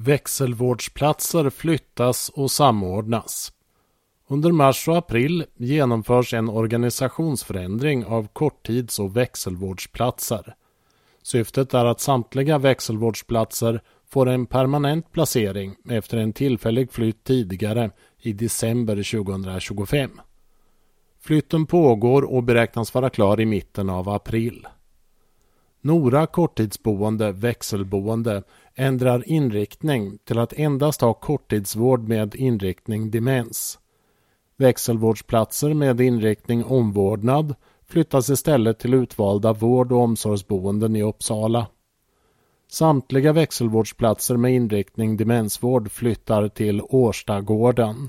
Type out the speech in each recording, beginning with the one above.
Växelvårdsplatser flyttas och samordnas. Under mars och april genomförs en organisationsförändring av korttids- och växelvårdsplatser. Syftet är att samtliga växelvårdsplatser får en permanent placering efter en tillfällig flytt tidigare i december 2025. Flytten pågår och beräknas vara klar i mitten av april. Nora korttidsboende växelboende ändrar inriktning till att endast ha korttidsvård med inriktning demens. Växelvårdsplatser med inriktning omvårdnad flyttas istället till utvalda vård- och omsorgsboenden i Uppsala. Samtliga växelvårdsplatser med inriktning demensvård flyttar till Årstagården.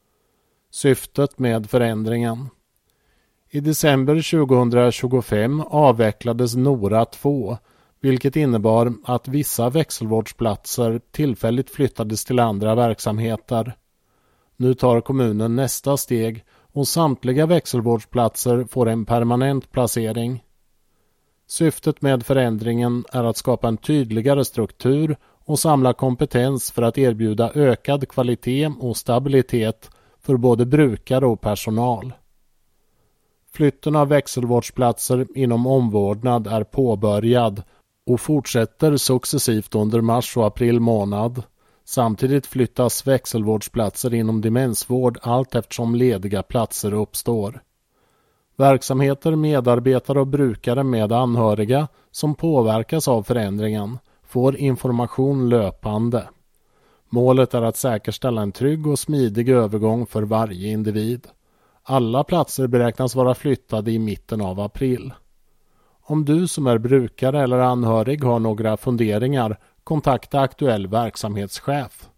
Syftet med förändringen. I december 2025 avvecklades Nora 2, vilket innebar att vissa växelvårdsplatser tillfälligt flyttades till andra verksamheter. Nu tar kommunen nästa steg och samtliga växelvårdsplatser får en permanent placering. Syftet med förändringen är att skapa en tydligare struktur och samla kompetens för att erbjuda ökad kvalitet och stabilitet för både brukare och personal. Flytten av växelvårdsplatser inom omvårdnad är påbörjad och fortsätter successivt under mars och april månad. Samtidigt flyttas växelvårdsplatser inom demensvård allt eftersom lediga platser uppstår. Verksamheter, medarbetare och brukare med anhöriga som påverkas av förändringen får information löpande. Målet är att säkerställa en trygg och smidig övergång för varje individ. Alla platser beräknas vara flyttade i mitten av april. Om du som är brukare eller anhörig har några funderingar, kontakta aktuell verksamhetschef.